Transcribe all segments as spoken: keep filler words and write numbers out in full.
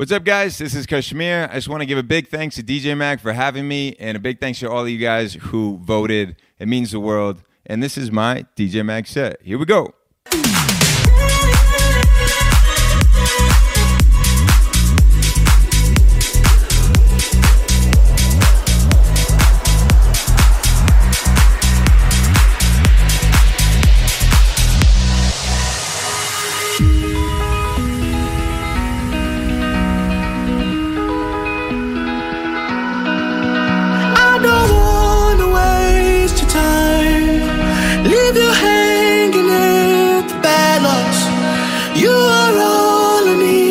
What's up, guys? This is Kashmir. I just want to give a big thanks to D J Mac for having me, and a big thanks to all of you guys who voted. It means the world. And this is my D J Mac set. Here we go. Leave you hanging in the balance. You are all I need.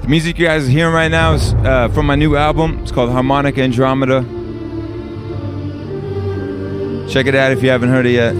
The music you guys are hearing right now is uh, from my new album. It's called Harmonica Andromeda. Check it out if you haven't heard it yet.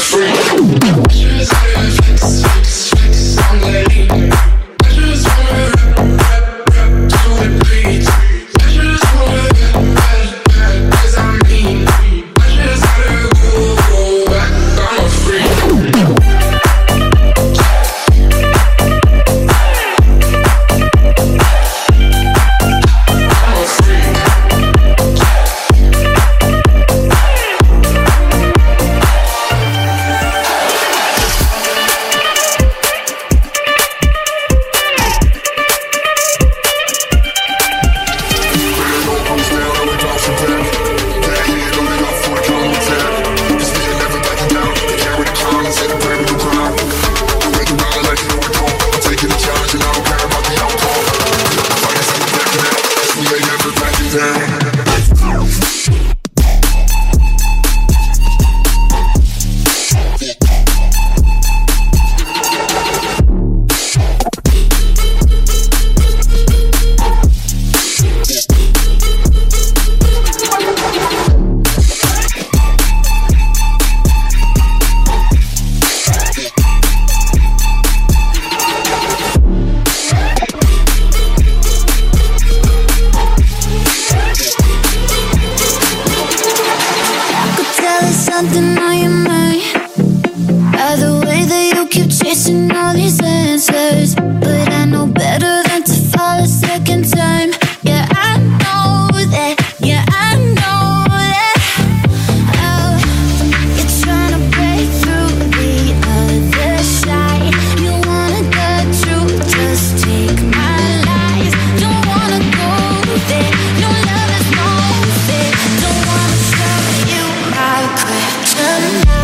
something on your mind, by the way that you keep chasing all these answers. But I know better than to fall a second time. Yeah, I know that. Yeah, I know that. Oh, you're trying to break through the other side. You wanna the truth, just take my lies. Don't wanna go there. Your love is no fit. Don't wanna show you my kryptonite.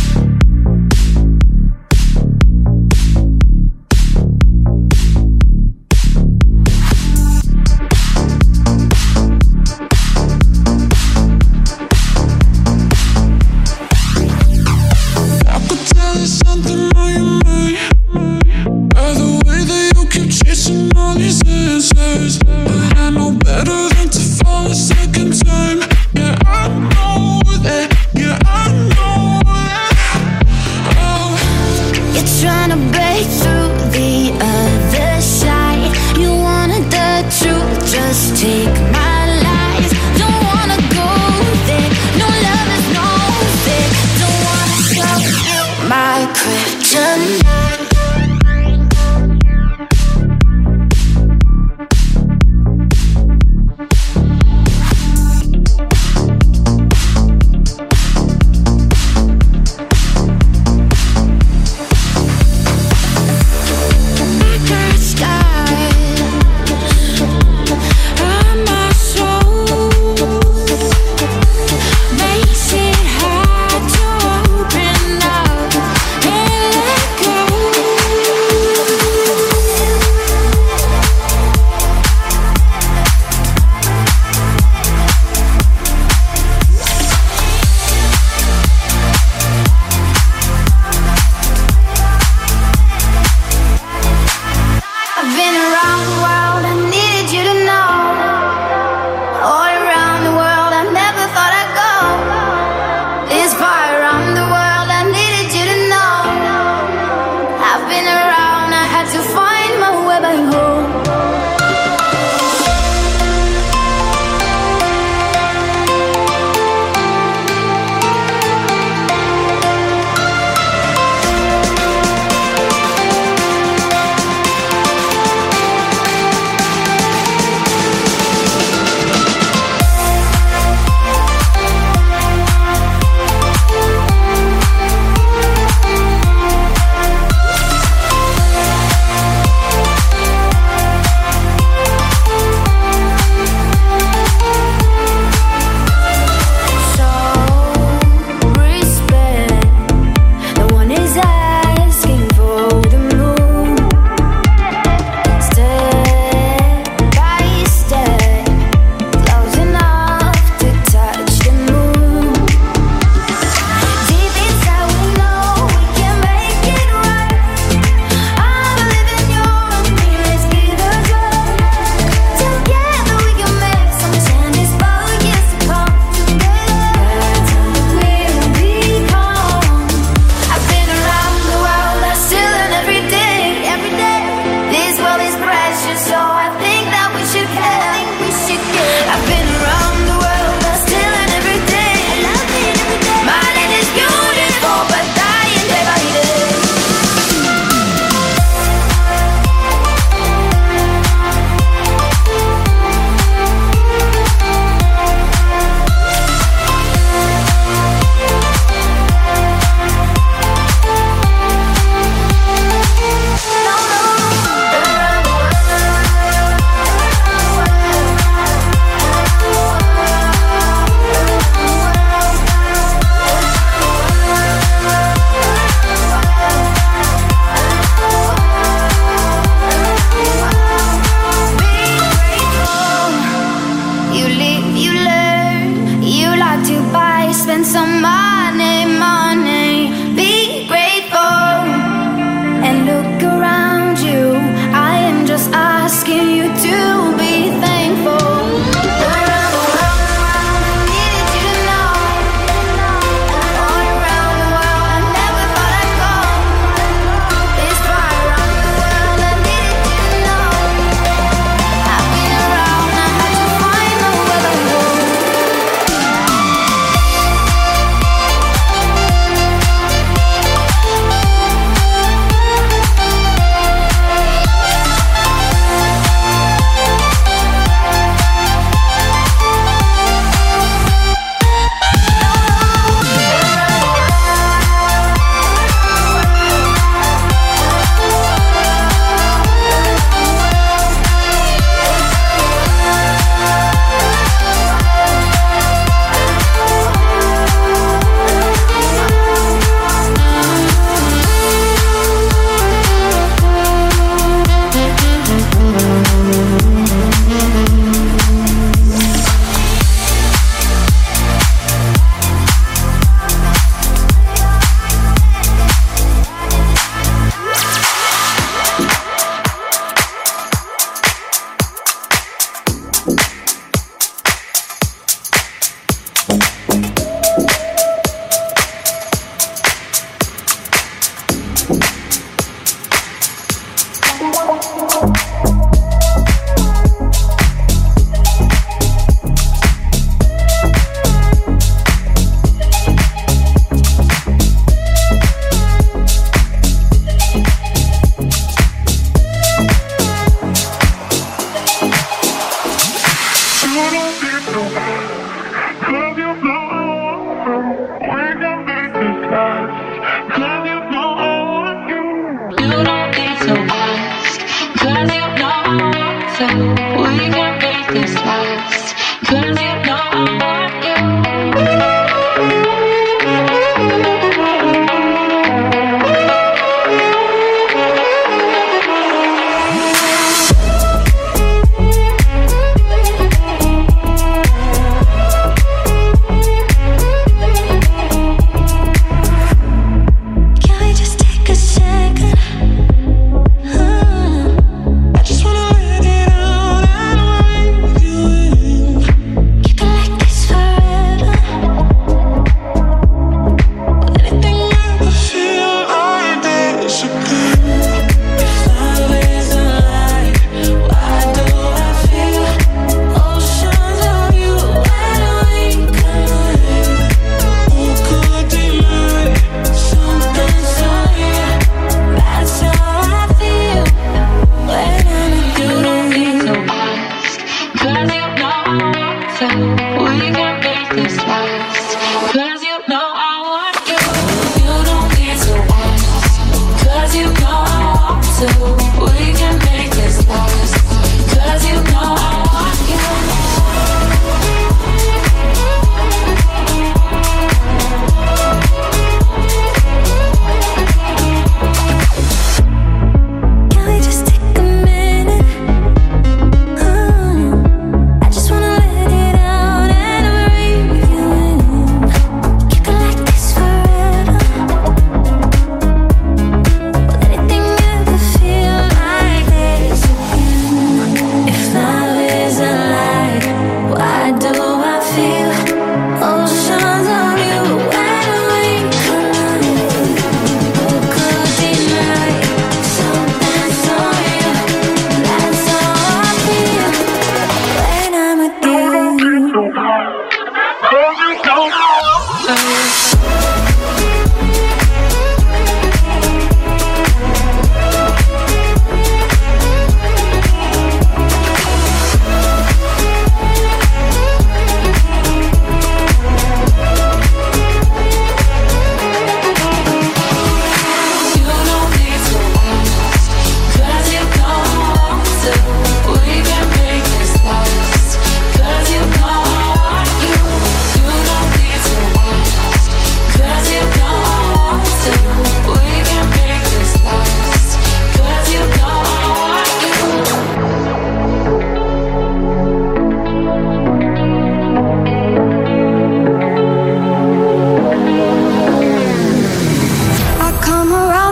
Something on your mind, by the way that you keep chasing all these answers. But I know better than to fall a second time. Yeah, I know that. Yeah, I know that. Oh, You're trying to break through the other side. You wanted the truth, just take my lies. Don't wanna go there. No love is no fit. Don't wanna show you my kryptonite. Black sky on my soul makes it hard to open up and let go.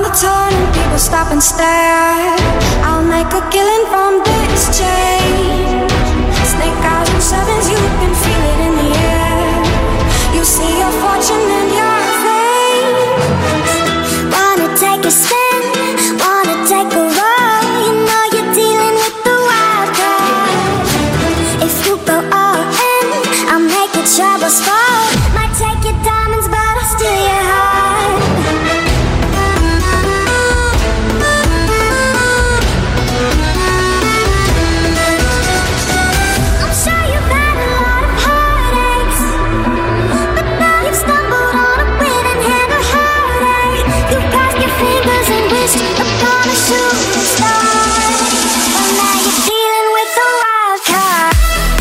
a turn and people stop and stare. I'll make a killing from this chain. Snake eyes and sevens, you can feel it in the air. You see your fortune and your fame. Wanna take a spin, wanna take a roll. You know you're dealing with the wild card. If you go all in, I'll make your troubles fall. Might take your diamonds, but I'll steal your heart. I'm sure you've had a lot of heartaches, but now you've stumbled on a winning hand of heartache. You crossed your fingers and wished upon a shooting star, but now you're dealing with the wild card.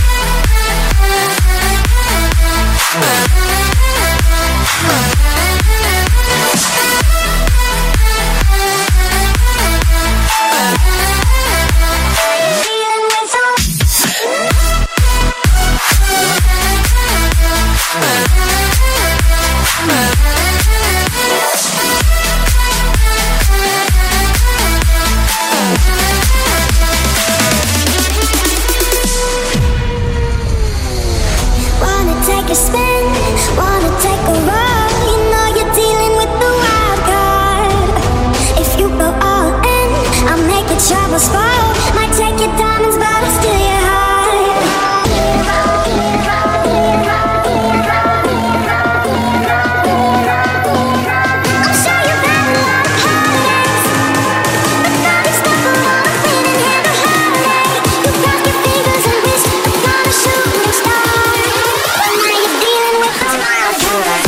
Wanna take a spin, wanna take a roll. You know you're dealing with the wild card. If you go all in, I'll make your troubles fall. Might take your diamonds, but I'll steal your I'm sure you've had a lot of heartaches, but now you've stumbled on a winning hand of heartache. You crossed your fingers and wished upon a shooting star, but now you're dealing with the wild card.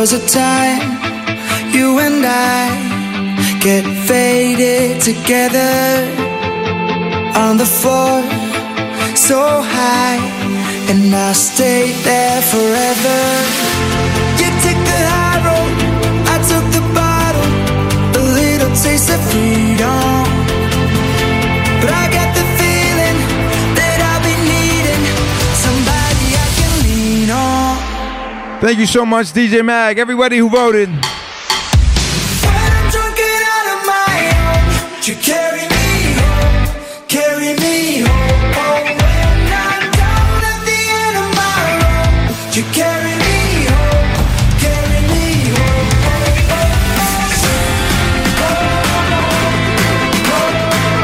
was a time you and I get faded together on the floor so high, and I stayed there forever. You took the high road, I took the bottle, a little taste of freedom. But I got the feeling that I'll be needing somebody I can lean on. Thank you so much, D J Mag. Everybody who voted. When I'm drunk and out of my own, you carry me home, carry me home. Oh, when I'm down at the end of my road, you carry me home, carry me home. Oh, oh, oh, oh, oh.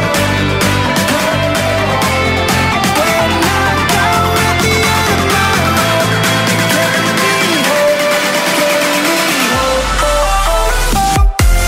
When I'm down at the end of my road, you carry me home, carry me home. Oh, oh, oh.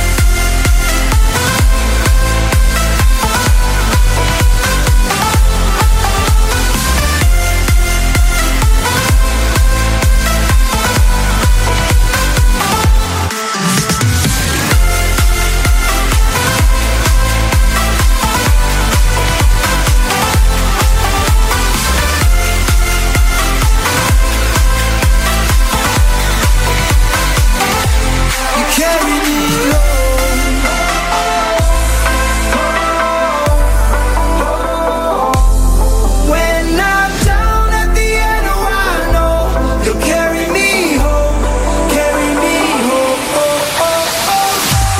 You carry me home. When I'm down at the end, oh, I know you'll carry me home, carry me home. Oh, oh, oh.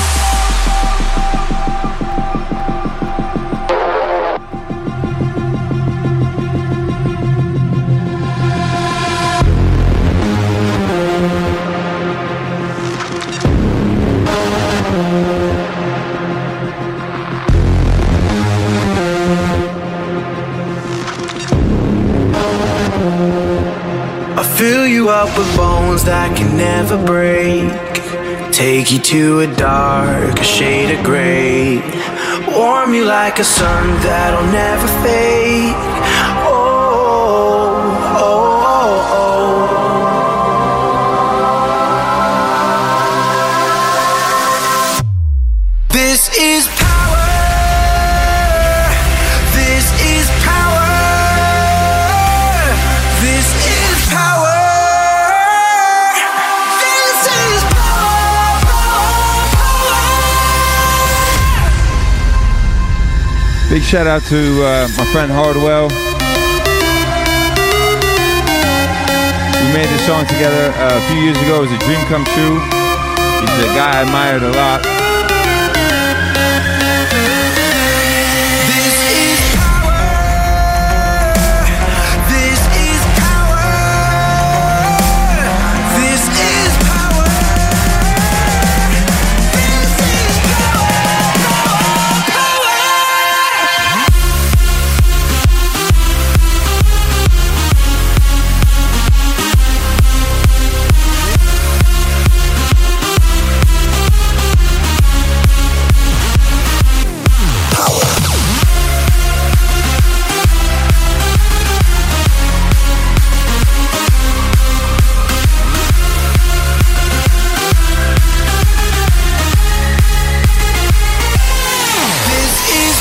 I fill you up with bones that can never break. Take you to a dark shade of gray. Warm you like a sun that'll never fade. Oh, oh, oh, oh. This is power. This is power. This is power. This is power, power, power. Big shout out to uh, my friend Hardwell. We made this song together uh, a few years ago. It was a dream come true. He's a guy I admired a lot. This is power. This is power. This is power. This is power, power, This is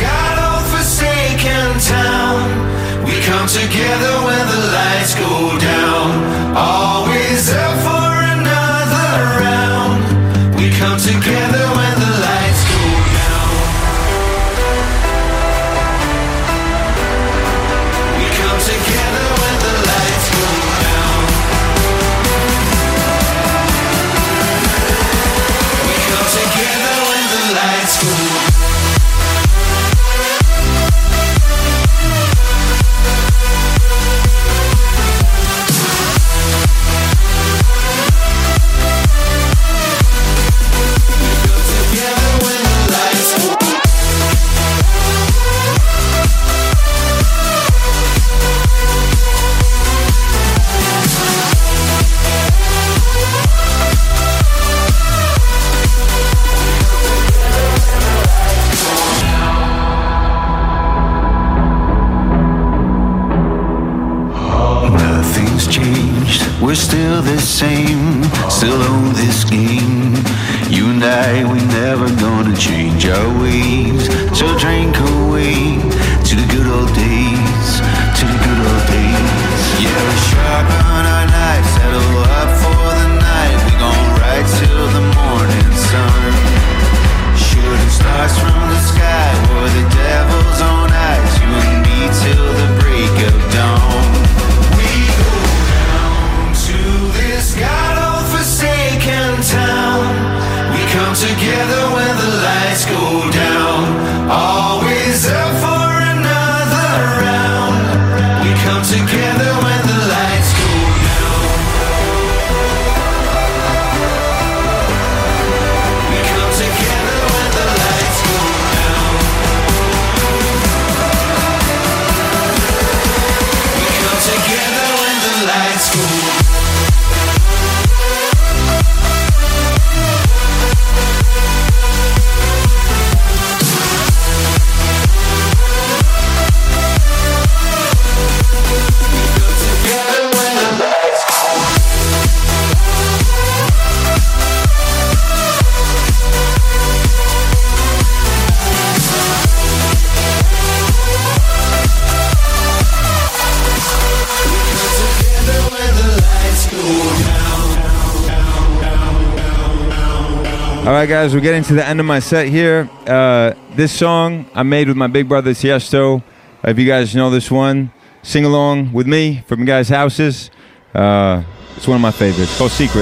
together when the lights go down. still the same, still own this game. You and I, we never gonna change our ways. So drink away to the good old days, to the good old days. Yeah, we sharpen our knives, settle up for the night. We gon' ride till the morning sun. Shooting stars from the sky, we're the devil's own eyes. You and me till the break of dawn. We go down to this God-forsaken town. We come together when the lights go down. Always up for another round. We come together when the lights go down. We come together when the lights go down. We come together when the lights go down. All right, guys, we're getting to the end of my set here. Uh, this song I made with my big brother Tiesto. If you guys know this one, sing along with me from you guys' houses. Uh, it's one of my favorites. It's called Secret.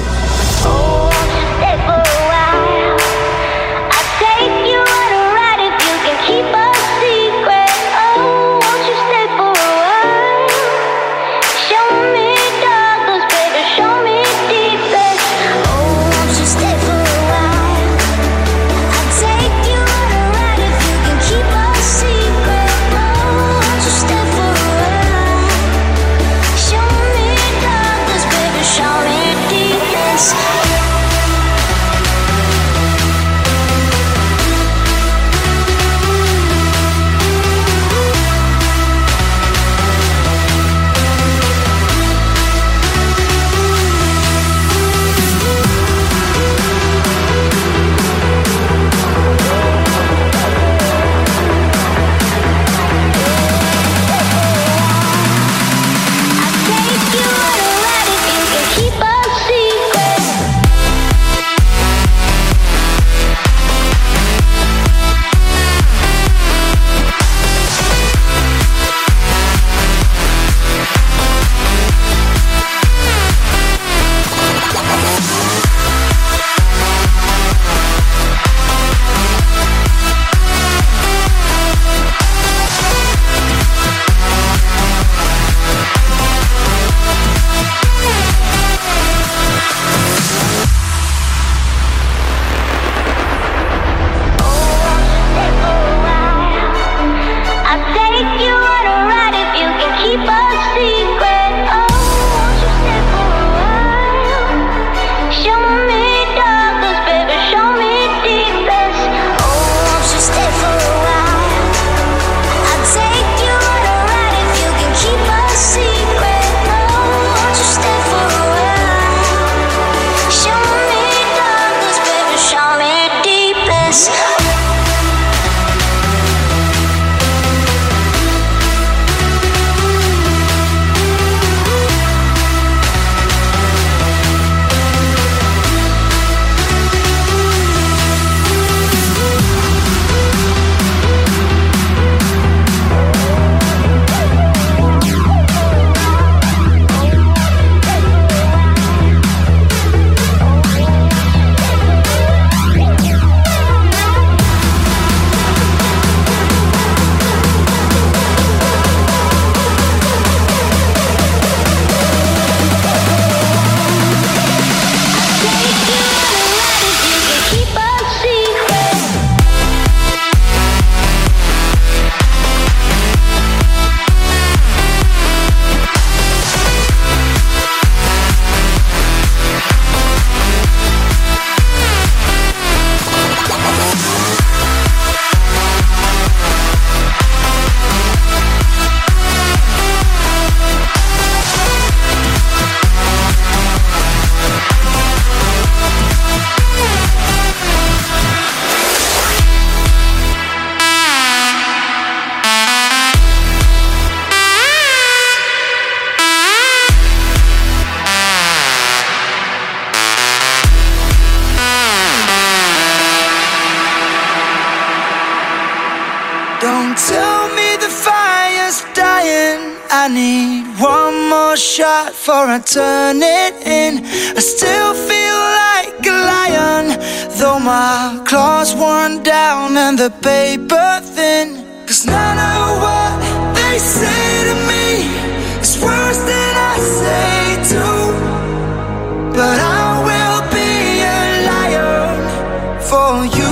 Don't tell me the fire's dying. I need one more shot before I turn it in. I still feel like a lion, though my claws worn down and the paper thin. Cause none of what they say to me is worse than I say too. But I will be a lion for you.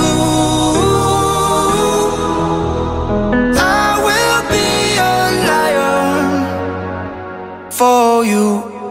For you.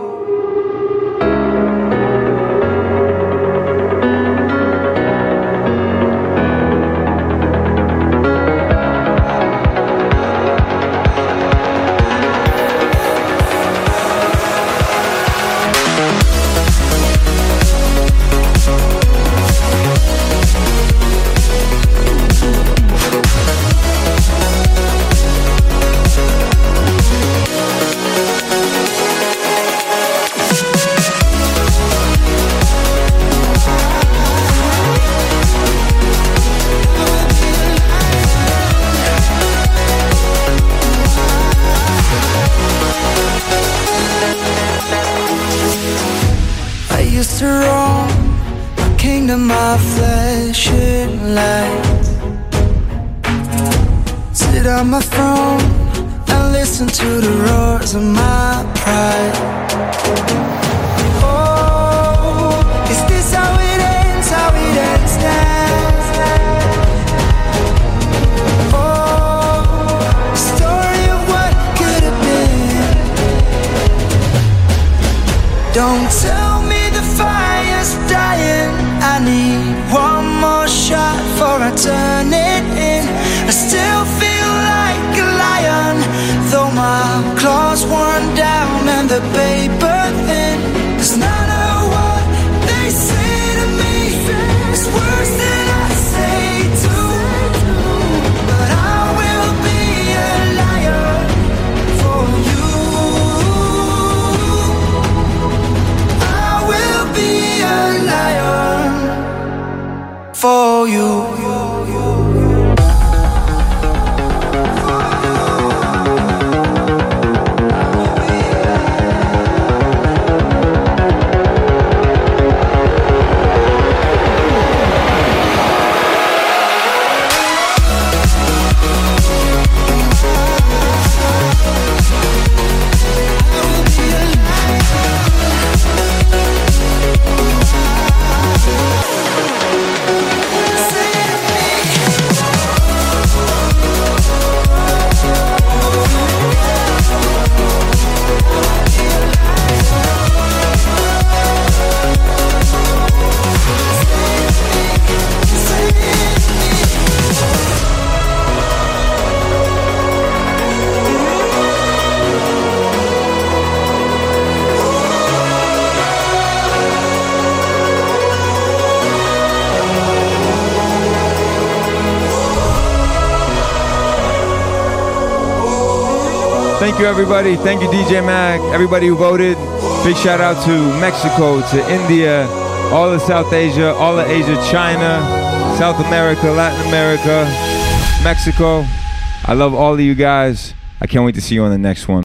To roam the kingdom of flesh and light, sit on my throne and listen to the roars of my pride. Oh, is this how it ends, how it ends now? Oh, the story of what could have been. Don't tell me fire's dying. I need one more shot before I turn it in. I still feel like a lion, though my claws worn down and the paper thin. Cause none of what they say to me is worse than I say too. But I will be a lion for you. Be a lion for you. Thank you, everybody. Thank you, D J Mag. Everybody who voted. Big shout out to Mexico, to India, all of South Asia, all of Asia, China, South America, Latin America, Mexico. I love all of you guys. I can't wait to see you on the next one.